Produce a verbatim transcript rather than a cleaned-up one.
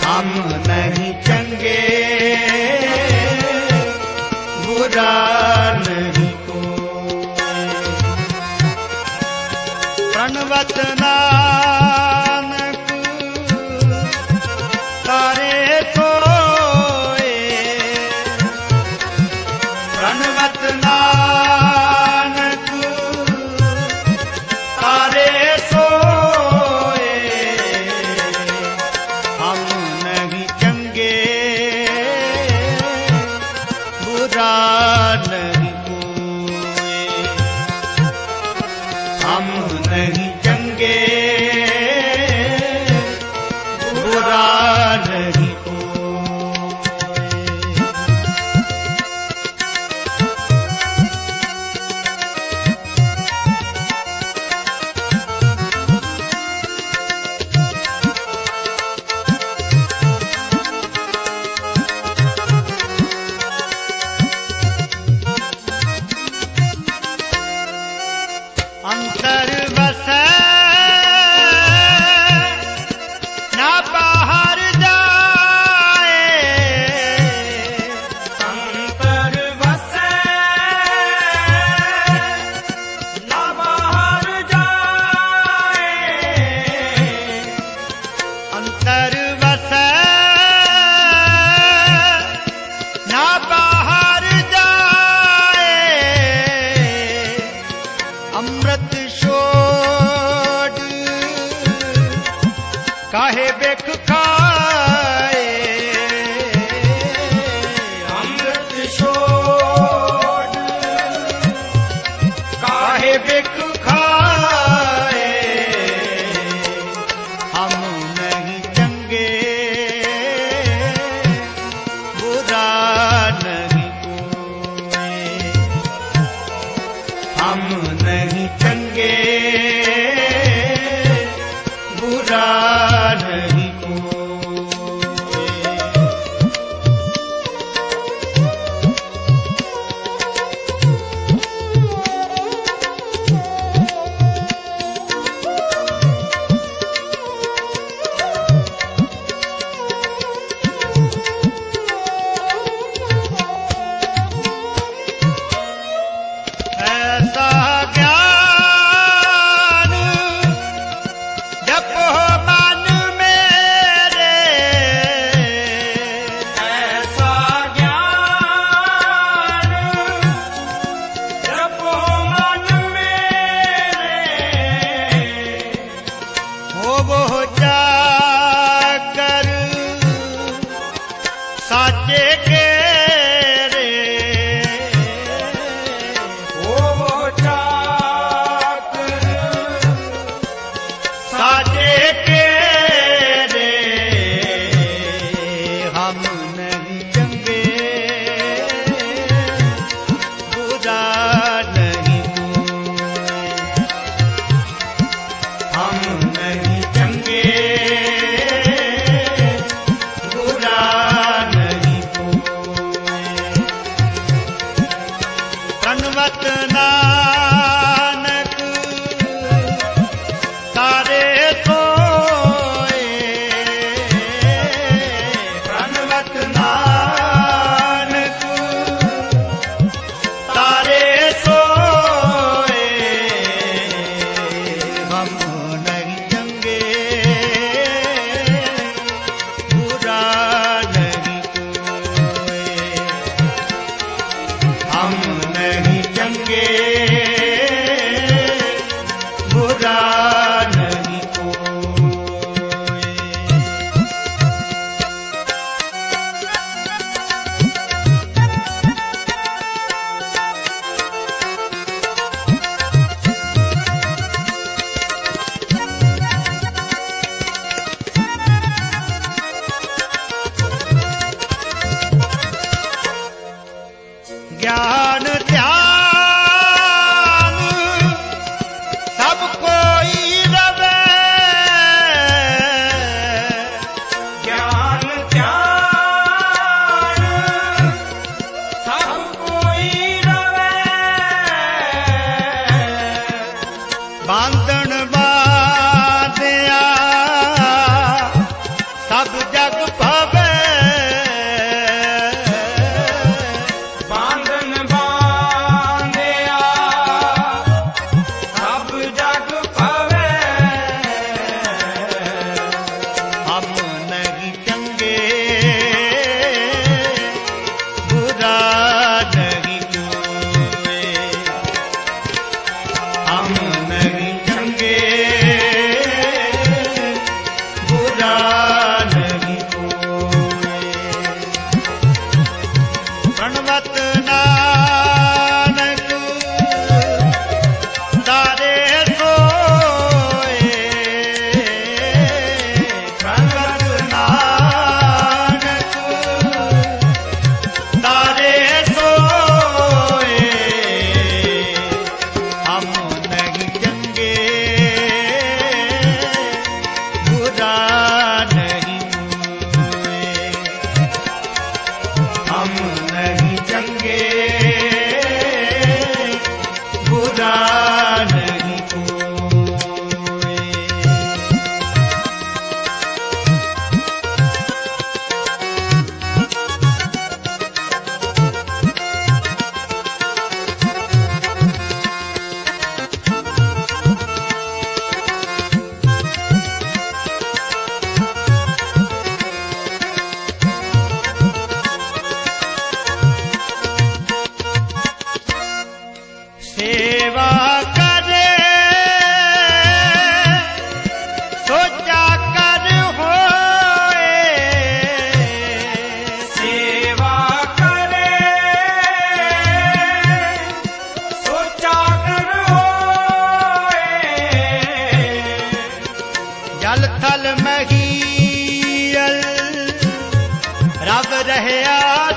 हम नहीं चंगे बुरा नहीं कोई। प्रणवत नानक तारे सोए, प्रणवत नानक तारे सोए। हम नहीं चंगे बुरा नहीं कोई। हम नहीं चंगे बुरा नहीं अंतर बसे ना बाहर जाए, अंतर बसे ना बाहर जाए, अंतर बसे ना बाहर जाए। अमृत छोड़ काहे बेख खाए, अमृत छोड़ काहे बेख खाए। हम नहीं चंगे बुरा नहीं कोई। हम नहीं चंगे बुरा नहीं कोई। ऐसा ज्ञान जपो मन मेरे, ऐसा ज्ञान जपो मन मेरे। हो वो जाकर साचे के साजे के रे। हम नहीं चंगे बुरा नहीं कोई। हम नहीं चंगे जल थल महीयल रब रहया